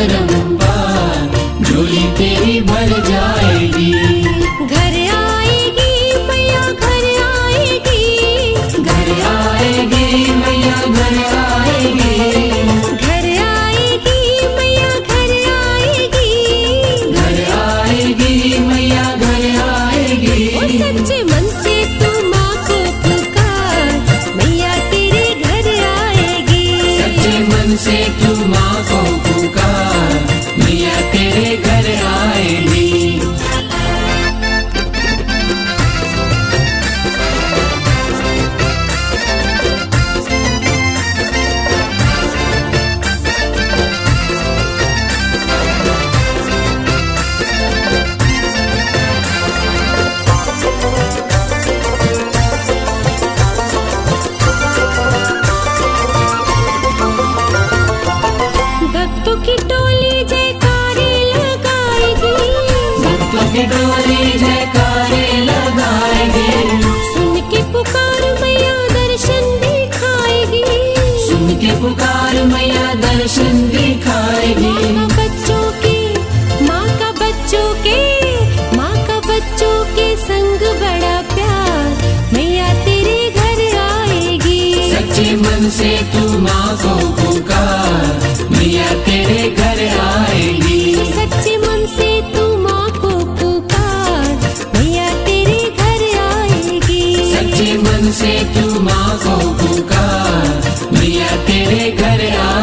परंपार, झोली तेरी भर जाएगी। घर आएगी मैया घर आएगी, घर आएगी मैया घर आएगी, घर आएगी मैया घर आएगी, घर आएगी मैया घर आएगी। ओ सच्चे मन से तू माँ को पुकार, मैया तेरे घर आएगी। सच्चे मन से तू माँ को पुकार, मैया तेरे घर आएगी। भक्तों की टोली जयकारे लगाएगी, भक्तों की टोली जयकारे लगाएगी। सुन के पुकार मैया दर्शन दिखाएगी, सुन के पुकार मैया दर्शन दिखाएगी। माँ का बच्चों के, माँ का बच्चों के, माँ का बच्चों के संग बड़ा प्यार, मैया तेरे घर आएगी। सच्चे मन से तू माँ को पुकार, मैया तेरे घर आएगी। सच्चे मन से तू माँ को पुकार, मैया तेरे घर आएगी। सच्चे मन से तू माँ को पुकार, मैया तेरे घर आएगी।